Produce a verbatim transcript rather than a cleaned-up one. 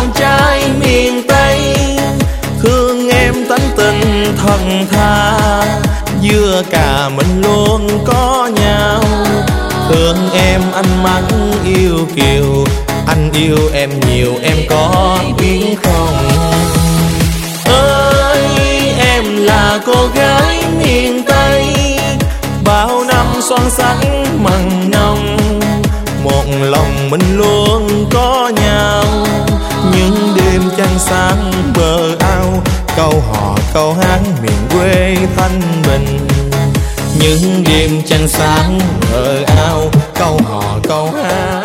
chàng trai miền Tây. Thương em tánh tình thần tha, dưa cà mình luôn có nhau. Thương em anh mắt yêu kiều, anh yêu em nhiều em có biết không? Ơi em là cô gái miền Tây, bao năm son sắc mặn nồng, một lòng mình luôn có nhau. Những đêm trăng sáng bờ ao, câu hò câu hát miền quê thanh bình. Những đêm trăng sáng bờ ao, câu hò câu hát